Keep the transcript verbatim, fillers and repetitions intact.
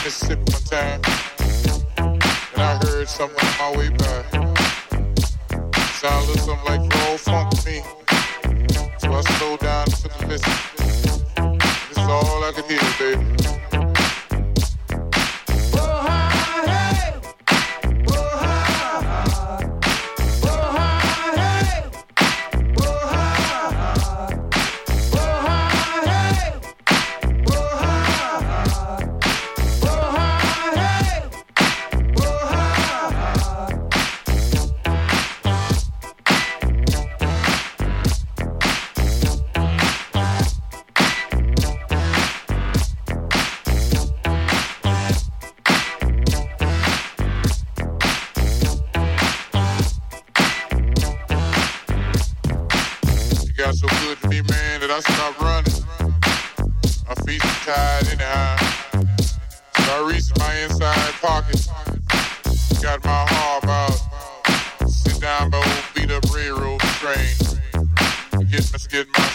Mississippi one time, and I heard something on my way by. Sound a little something like roll funk to me. So I slowed down and took a listen. This is all I could hear, baby. Got so good to me, man, that I stopped running. My feet were tired anyhow. So I reached in my inside pocket, got my harp out, sit down by old beat up railroad train, get, let's get my